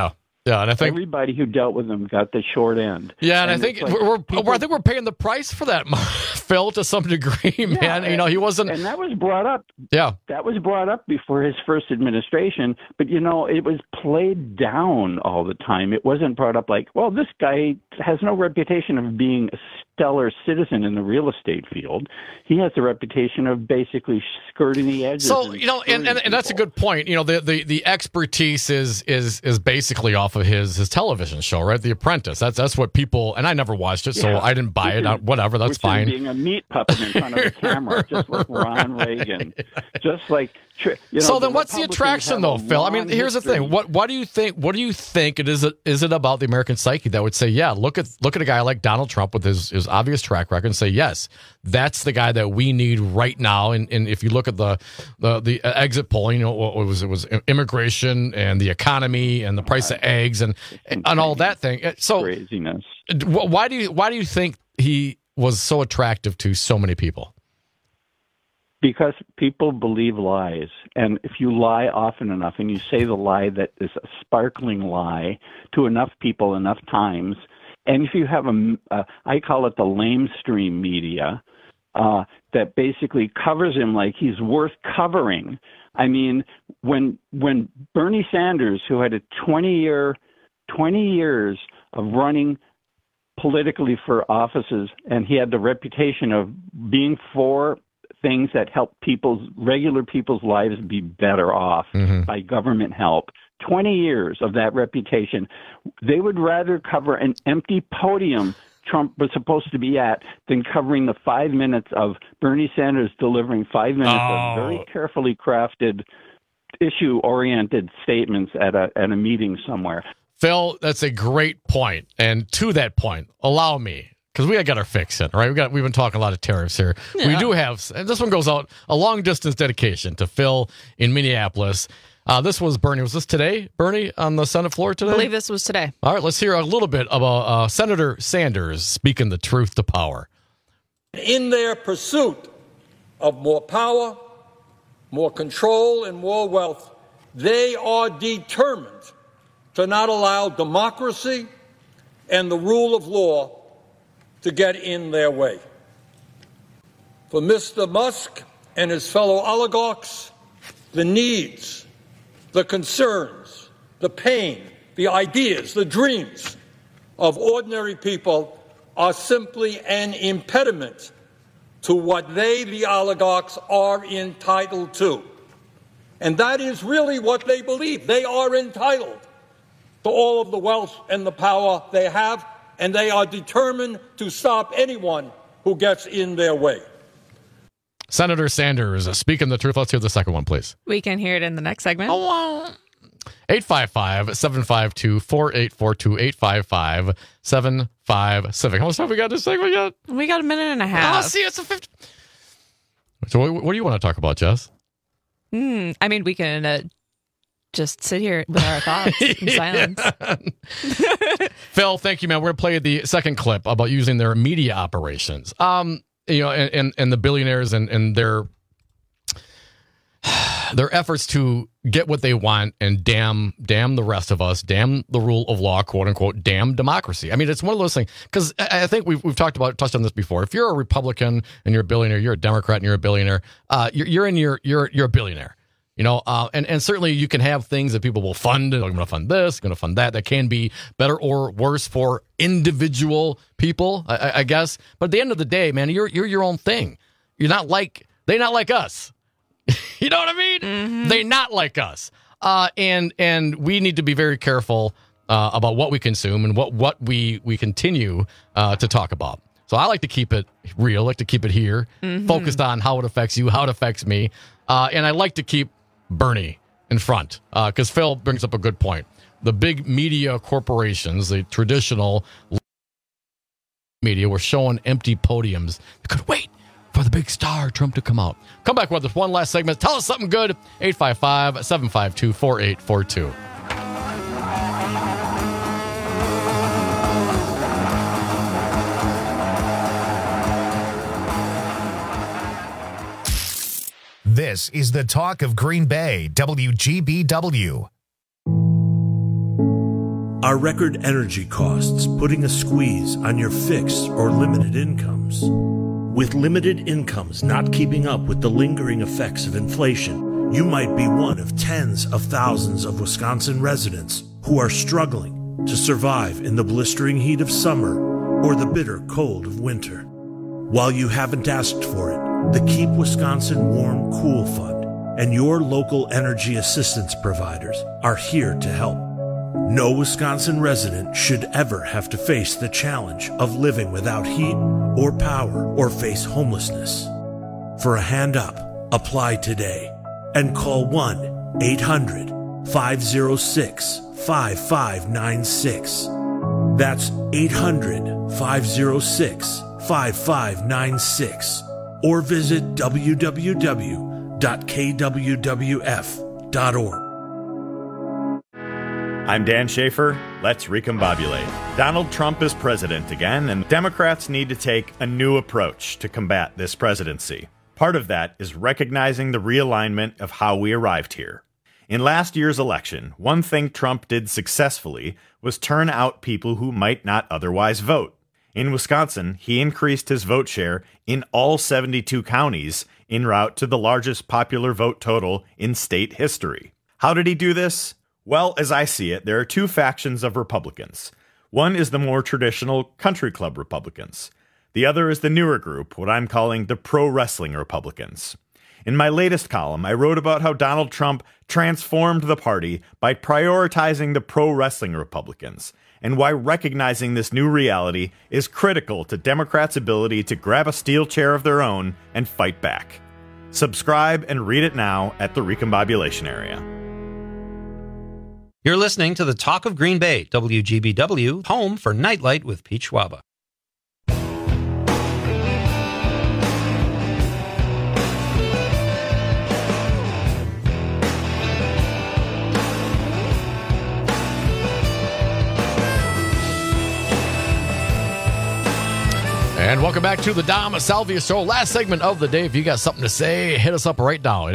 Yeah, and I think everybody who dealt with him got the short end. Yeah, and I think we're paying the price for that, Phil, to some degree, man. Yeah, he wasn't, and that was brought up. Yeah, that was brought up before his first administration, but it was played down all the time. It wasn't brought up like, well, this guy has no reputation of being a stellar citizen in the real estate field. He has the reputation of basically skirting the edges. So and that's a good point. The expertise is basically off of his television show, right? The Apprentice. That's what people, and I never watched it, so I didn't buy it. Whatever, that's fine. Being a meat puppet in front of the camera, just like Ron Reagan, just like. So then, what's the attraction, though, Phil? I mean, here's the thing. What do you think? What do you think it is? Is it about the American psyche that would say, yeah, look at a guy like Donald Trump with his obvious track record, and say, yes, that's the guy that we need right now. And if you look at the exit poll, it was immigration and the economy and the price of eggs and all that thing. So craziness. Why do you think he was so attractive to so many people? Because people believe lies. And if you lie often enough and you say the lie that is a sparkling lie to enough people enough times, and if you have I call it the lamestream media, that basically covers him like he's worth covering. I mean, when Bernie Sanders, who had a 20 years of running politically for offices, and he had the reputation of being for things that help regular people's lives be better off by government help. 20 years of that reputation. They would rather cover an empty podium Trump was supposed to be at than covering the 5 minutes of Bernie Sanders delivering 5 minutes of very carefully crafted, issue-oriented statements at a meeting somewhere. Phil, that's a great point. And to that point, allow me, because we got our fix in, right? We've been talking a lot of tariffs here. Yeah. We do have, and this one goes out, a long-distance dedication to Phil in Minneapolis. This was Bernie. Was this today, Bernie, on the Senate floor today? I believe this was today. All right, let's hear a little bit about Senator Sanders speaking the truth to power. In their pursuit of more power, more control, and more wealth, they are determined to not allow democracy and the rule of law to get in their way. For Mr. Musk and his fellow oligarchs, the needs, the concerns, the pain, the ideas, the dreams of ordinary people are simply an impediment to what they, the oligarchs, are entitled to. And that is really what they believe. They are entitled to all of the wealth and the power they have, and they are determined to stop anyone who gets in their way. Senator Sanders speaking the truth. Let's hear the second one, please. We can hear it in the next segment. 855-752-4842, 855-75-CIVIC. How much time we got this segment yet? We got a minute and a half. Oh, see, it's a 50. So what do you want to talk about, Jess? I mean, we can just sit here with our thoughts in silence. Phil, thank you, man. We're going to play the second clip about using their media operations. And the billionaires and their efforts to get what they want and damn the rest of us, damn the rule of law, quote unquote, damn democracy. I mean, it's one of those things, because I think we've touched on this before. If you're a Republican and you're a billionaire, you're a Democrat and you're a billionaire, you're a billionaire. And certainly you can have things that people will fund. I'm going to fund this, I'm going to fund that. That can be better or worse for individual people, I guess. But at the end of the day, man, you're your own thing. They're not like us. You know what I mean? Mm-hmm. They're not like us. And we need to be very careful about what we consume and what we continue to talk about. So I like to keep it real, like to keep it here, focused on how it affects you, how it affects me. And I like to keep Bernie in front, because Phil brings up a good point. The big media corporations, the traditional media, were showing empty podiums. They could wait for the big star, Trump, to come out. Come back with us one last segment. Tell us something good. 855-752-4842. This is the talk of Green Bay, WGBW. Are record energy costs putting a squeeze on your fixed or limited incomes? With limited incomes not keeping up with the lingering effects of inflation, you might be one of tens of thousands of Wisconsin residents who are struggling to survive in the blistering heat of summer or the bitter cold of winter. While you haven't asked for it, the Keep Wisconsin Warm Cool Fund and your local energy assistance providers are here to help. No Wisconsin resident should ever have to face the challenge of living without heat or power or face homelessness. For a hand up, apply today and call 1-800-506-5596. That's 800-506-5596. Or visit www.kwwf.org. I'm Dan Schaefer. Let's recombobulate. Donald Trump is president again, and Democrats need to take a new approach to combat this presidency. Part of that is recognizing the realignment of how we arrived here. In last year's election, one thing Trump did successfully was turn out people who might not otherwise vote. In Wisconsin, he increased his vote share in all 72 counties en route to the largest popular vote total in state history. How did he do this? Well, as I see it, there are two factions of Republicans. One is the more traditional country club Republicans. The other is the newer group, what I'm calling the pro-wrestling Republicans. In my latest column, I wrote about how Donald Trump transformed the party by prioritizing the pro-wrestling Republicans, and why recognizing this new reality is critical to Democrats' ability to grab a steel chair of their own and fight back. Subscribe and read it now at the Recombobulation Area. You're listening to the Talk of Green Bay, WGBW, home for Nightlight with Pete Schwaba. And welcome back to the Dom Salvia Show. Last segment of the day. If you got something to say, hit us up right now at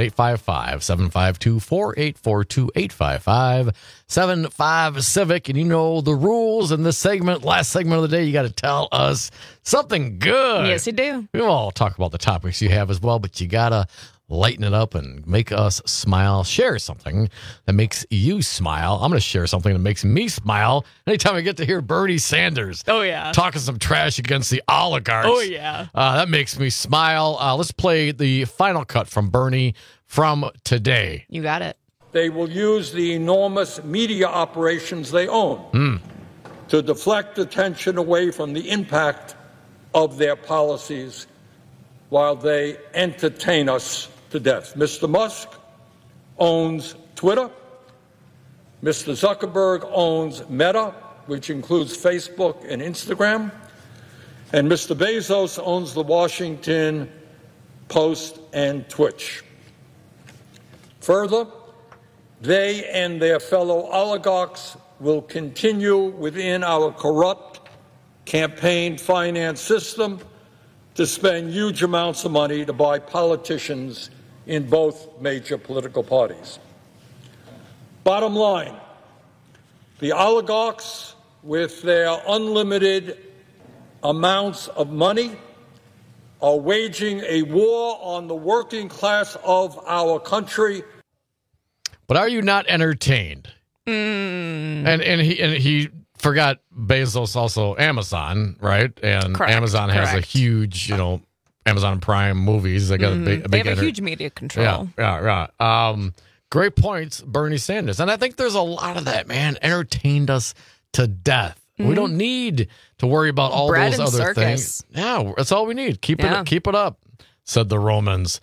855-752-4842, 855-75-CIVIC. And you know the rules in this segment. Last segment of the day, you got to tell us something good. Yes, you do. We'll all talk about the topics you have as well, but you got to lighten it up and make us smile. Share something that makes you smile. I'm going to share something that makes me smile anytime I get to hear Bernie Sanders talking some trash against the oligarchs. Oh, yeah. That makes me smile. Let's play the final cut from Bernie from today. You got it. They will use the enormous media operations they own to deflect attention away from the impact of their policies while they entertain us to death. Mr. Musk owns Twitter. Mr. Zuckerberg owns Meta, which includes Facebook and Instagram. And Mr. Bezos owns the Washington Post and Twitch. Further, they and their fellow oligarchs will continue within our corrupt campaign finance system to spend huge amounts of money to buy politicians in both major political parties. Bottom line, the oligarchs, with their unlimited amounts of money, are waging a war on the working class of our country. But are you not entertained? And he forgot Bezos also Amazon, right? And Correct. Amazon has a huge, Amazon Prime movies. They got a big they have a huge media control. Yeah. Great points, Bernie Sanders. And I think there's a lot of that, man. Entertained us to death. We don't need to worry about all Bread those and other circus. things. Yeah, that's all we need. Keep it up, said the Romans.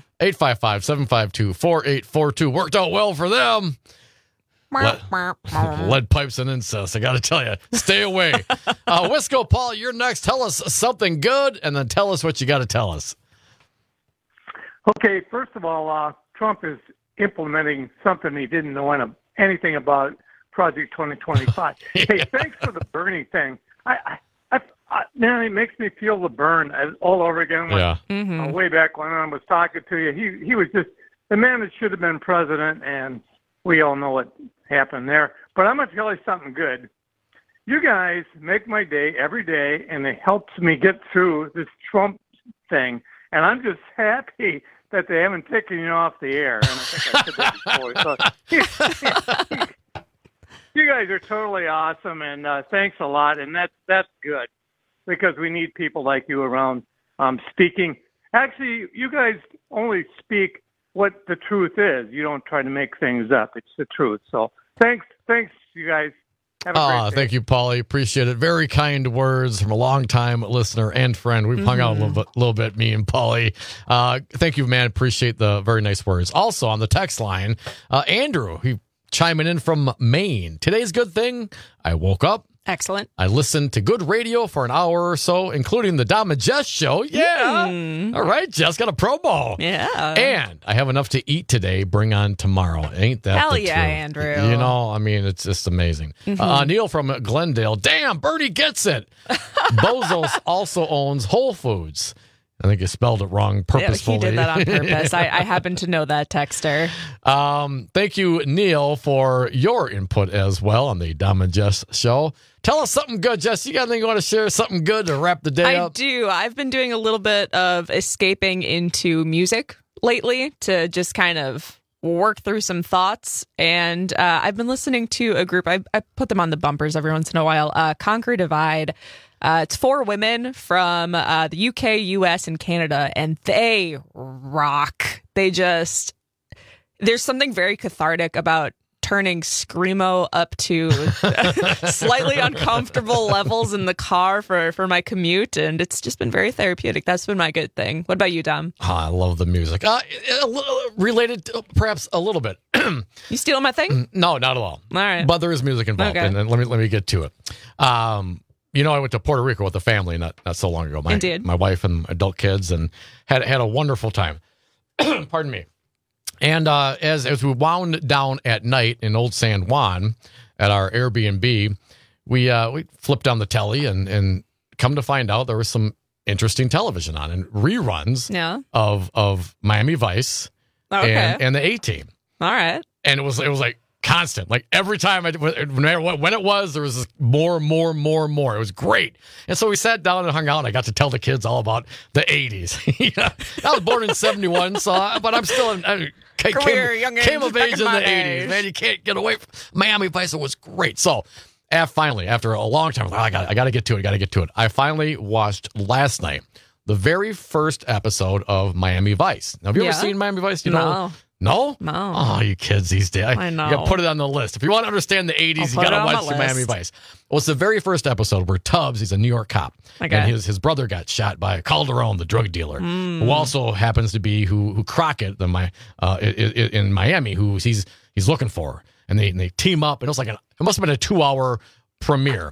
855-752-4842. Worked out well for them. Lead pipes and incest. I got to tell you, stay away. Wisco Paul, you're next. Tell us something good, and then tell us what you got to tell us. Okay, first of all, Trump is implementing something he didn't know anything about, Project 2025. Hey, thanks for the burning thing. Man, it makes me feel the burn all over again. Way back when I was talking to you, he was just the man that should have been president, and we all know what happened there. But I'm going to tell you something good. You guys make my day every day, and it helps me get through this Trump thing. And I'm just happy that they haven't taken you off the air. And I think I said that before. So, you guys are totally awesome, and thanks a lot. And that's good, because we need people like you around speaking. Actually, you guys only speak what the truth is. You don't try to make things up. It's the truth. So thanks, you guys. Have a great day. Thank you, Paulie. Appreciate it. Very kind words from a long-time listener and friend. We've hung out a little bit, me and Paulie. Thank you, man. Appreciate the very nice words. Also, on the text line, Andrew, he chiming in from Maine. Today's good thing, I woke up. Excellent. I listened to good radio for an hour or so, including the Dom and Jess show. Yeah. All right, Jess got a promo. Yeah. And I have enough to eat today. Bring on tomorrow. Ain't that Hell the yeah, truth? Andrew. You know, I mean, it's just amazing. Neil from Glendale. Damn, Bernie gets it. Bozos also owns Whole Foods. I think you spelled it wrong purposefully. Yeah, he did that on purpose. I happen to know that texter. Thank you, Neil, for your input as well on the Dom and Jess show. Tell us something good, Jess. You got anything you want to share? Something good to wrap the day up? I do. I've been doing a little bit of escaping into music lately to just kind of work through some thoughts. And I've been listening to a group. I put them on the bumpers every once in a while. Conquer Divide. It's 4 women from the UK, US, and Canada, and they rock. There's something very cathartic about turning screamo up to slightly uncomfortable levels in the car for my commute, and it's just been very therapeutic. That's been my good thing. What about you, Dom? I love the music. Related to, perhaps a little bit. You stealing my thing? No, not at all. All right. But there is music involved, Okay. and let me get to it. You know, I went to Puerto Rico with the family not so long ago. Indeed. My wife and adult kids, and had a wonderful time. Pardon me. And as we wound down at night in Old San Juan at our Airbnb, we flipped on the telly and come to find out there was some interesting television on and reruns of Miami Vice and the A-Team. All right. And it was like constant. Like every time, when it was, there was this more. It was great. And so we sat down and hung out, and I got to tell the kids all about the 80s. I was born in 71, but I'm still came of age in the 80s. Man, you can't get away from Miami Vice. It was great. So finally, after a long time, I got to get to it. I finally watched last night the very first episode of Miami Vice. Now, have you ever seen Miami Vice? You know? No? No. Oh, you kids these days. I know. You got to put it on the list. If you want to understand the 80s, you got to watch the Miami Vice. Well, it's the very first episode where Tubbs, he's a New York cop, and his brother got shot by Calderon, the drug dealer, who also happens to be who Crockett, in Miami, who he's looking for. And they team up, and it must have been a 2-hour premiere.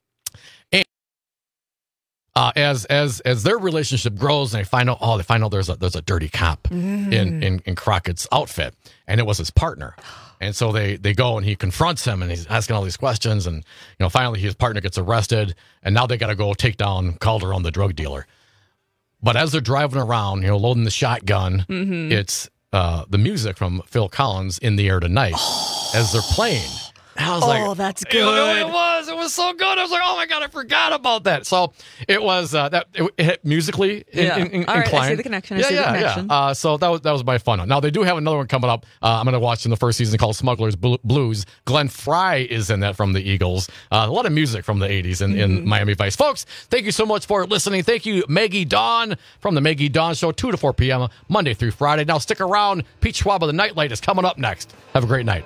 As their relationship grows, and they find out there's a dirty cop in Crockett's outfit, and it was his partner. And so they go and he confronts him, and he's asking all these questions, and finally his partner gets arrested, and now they got to go take down Calderon, the drug dealer. But as they're driving around, loading the shotgun, it's the music from Phil Collins, "In the Air Tonight," as they're playing. I was like, that's good. It was so good. I was like, oh my God, I forgot about that. So it was it musically inclined. Right, I see the connection. So that was my fun. Now they do have another one coming up. I'm going to watch in the first season called Smuggler's Blues. Glenn Frey is in that from the Eagles. A lot of music from the 80s in Miami Vice. Folks, thank you so much for listening. Thank you, Maggie Dawn from the Maggie Dawn Show, 2 to 4 p.m. Monday through Friday. Now stick around. Pete Schwab of the Nightlight is coming up next. Have a great night.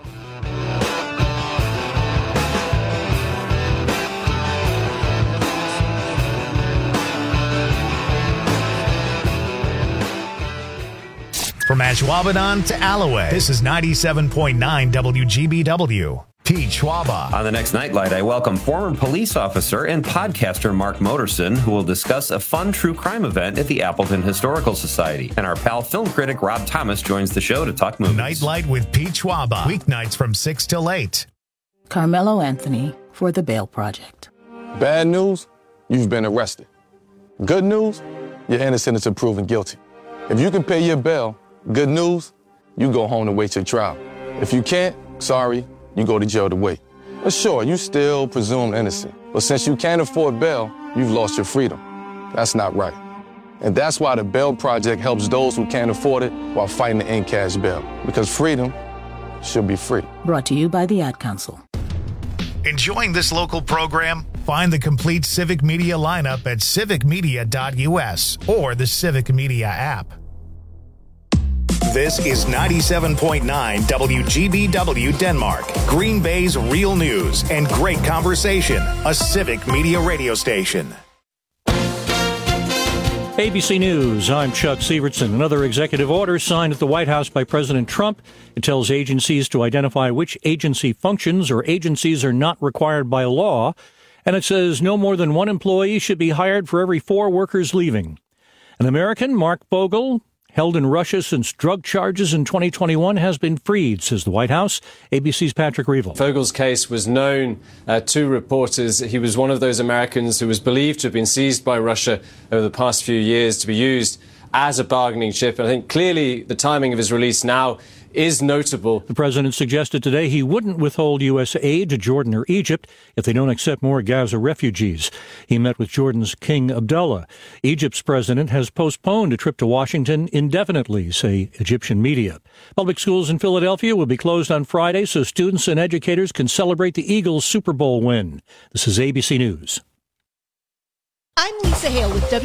From Ashwaubenon to Alloway, this is 97.9 WGBW. Pete Schwaba. On the next Nightlight, I welcome former police officer and podcaster Mark Moterson, who will discuss a fun true crime event at the Appleton Historical Society. And our pal film critic Rob Thomas joins the show to talk movies. Nightlight with Pete Schwaba. Weeknights from 6 till 8. Carmelo Anthony for The Bail Project. Bad news, you've been arrested. Good news, you're innocent until proven guilty. If you can pay your bail, good news, you go home to wait your trial. If you can't, sorry, you go to jail to wait. But sure, you still presumed innocent. But since you can't afford bail, you've lost your freedom. That's not right. And that's why the Bail Project helps those who can't afford it while fighting to end cash bail. Because freedom should be free. Brought to you by the Ad Council. Enjoying this local program? Find the complete Civic Media lineup at civicmedia.us or the Civic Media app. This is 97.9 WGBW Denmark, Green Bay's real news and great conversation, a Civic Media radio station. ABC News, I'm Chuck Sievertson. Another executive order signed at the White House by President Trump. It tells agencies to identify which agency functions or agencies are not required by law. And it says no more than one employee should be hired for every 4 workers leaving. An American, Mark Vogel, held in Russia since drug charges in 2021, has been freed, says the White House. ABC's Patrick Reevell. Vogel's case was known to reporters. He was one of those Americans who was believed to have been seized by Russia over the past few years to be used as a bargaining chip. And I think clearly the timing of his release now is notable. The president suggested today he wouldn't withhold U.S. aid to Jordan or Egypt if they don't accept more Gaza refugees. He met with Jordan's King Abdullah. Egypt's president has postponed a trip to Washington indefinitely, say Egyptian media. Public schools in Philadelphia will be closed on Friday so students and educators can celebrate the Eagles' Super Bowl win. This is ABC News. I'm Lisa Hale with